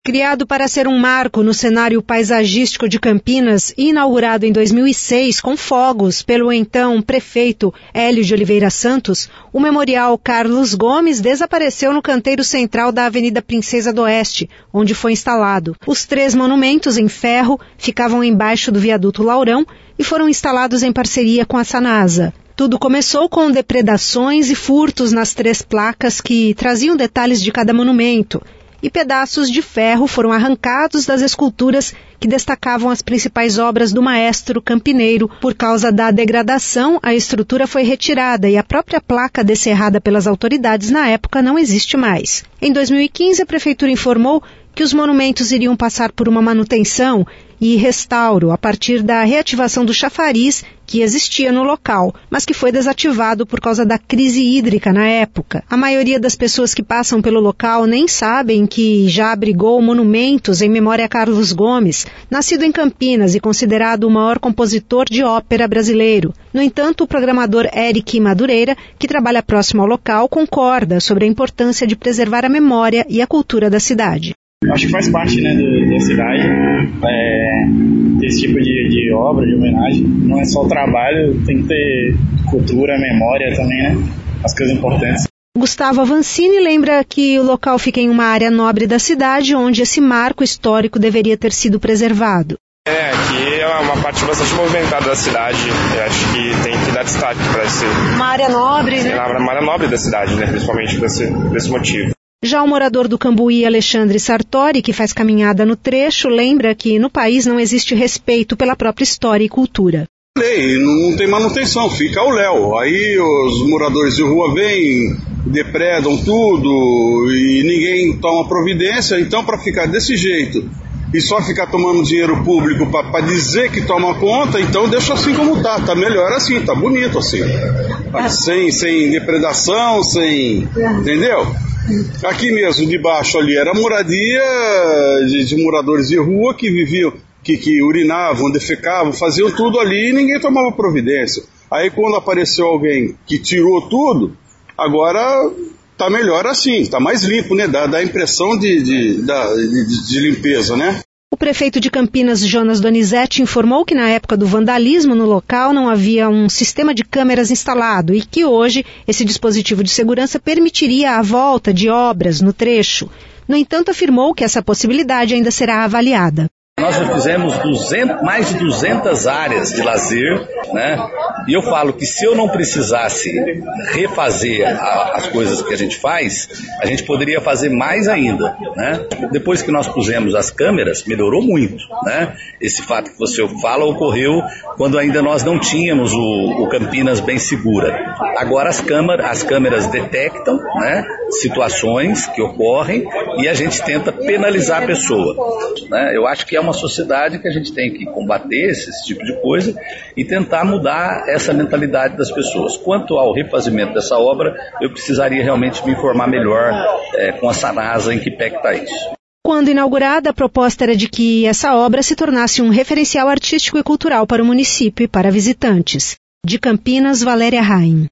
Criado para ser um marco no cenário paisagístico de Campinas e inaugurado em 2006 com fogos pelo então prefeito Hélio de Oliveira Santos, o Memorial Carlos Gomes desapareceu no canteiro central da Avenida Princesa do Oeste, onde foi instalado. Os 3 monumentos em ferro ficavam embaixo do viaduto Laurão e foram instalados em parceria com a Sanasa. Tudo começou com depredações e furtos nas 3 placas que traziam detalhes de cada monumento, e pedaços de ferro foram arrancados das esculturas que destacavam as principais obras do maestro campineiro. Por causa da degradação, a estrutura foi retirada e a própria placa descerrada pelas autoridades na época não existe mais. Em 2015, a Prefeitura informou que os monumentos iriam passar por uma manutenção e restauro a partir da reativação do chafariz que existia no local, mas que foi desativado por causa da crise hídrica na época. A maioria das pessoas que passam pelo local nem sabem que já abrigou monumentos em memória a Carlos Gomes, nascido em Campinas e considerado o maior compositor de ópera brasileiro. No entanto, o programador Eric Madureira, que trabalha próximo ao local, concorda sobre a importância de preservar a memória e a cultura da cidade. Acho que faz parte, né, da cidade, esse tipo de obra, de homenagem. Não é só o trabalho, tem que ter cultura, memória também, né? As coisas importantes. Gustavo Avancini lembra que o local fica em uma área nobre da cidade, onde esse marco histórico deveria ter sido preservado. Aqui é uma parte bastante movimentada da cidade. Eu acho que tem que dar destaque para esse... Uma área nobre, né? Uma área nobre da cidade, né? Principalmente por esse motivo. Já o morador do Cambuí, Alexandre Sartori, que faz caminhada no trecho, lembra que no país não existe respeito pela própria história e cultura. Não tem manutenção, fica ao léu. Aí os moradores de rua vêm, depredam tudo e ninguém toma providência. Então, para ficar desse jeito e só ficar tomando dinheiro público para dizer que toma conta, então deixa assim como tá melhor assim, tá bonito assim. Sem depredação, entendeu? Aqui mesmo, debaixo ali, era moradia de moradores de rua que viviam, que urinavam, defecavam, faziam tudo ali e ninguém tomava providência. Aí quando apareceu alguém que tirou tudo, agora tá melhor assim, tá mais limpo, né? Dá a impressão de limpeza, né? O prefeito de Campinas, Jonas Donizete, informou que na época do vandalismo no local não havia um sistema de câmeras instalado e que hoje esse dispositivo de segurança permitiria a volta de obras no trecho. No entanto, afirmou que essa possibilidade ainda será avaliada. Nós já fizemos mais de 200 áreas de lazer, né? E eu falo que se eu não precisasse refazer as coisas que a gente faz, a gente poderia fazer mais ainda, né? Depois que nós pusemos as câmeras, melhorou muito, né? Esse fato que você fala ocorreu quando ainda nós não tínhamos o Campinas bem segura. Agora as câmeras detectam, né, situações que ocorrem e a gente tenta penalizar a pessoa, né? Eu acho que é uma sociedade que a gente tem que combater esse tipo de coisa e tentar mudar essa mentalidade das pessoas. Quanto ao refazimento dessa obra, eu precisaria realmente me informar melhor com a Sanasa em que pé que está isso. Quando inaugurada, a proposta era de que essa obra se tornasse um referencial artístico e cultural para o município e para visitantes. De Campinas, Valéria Raim.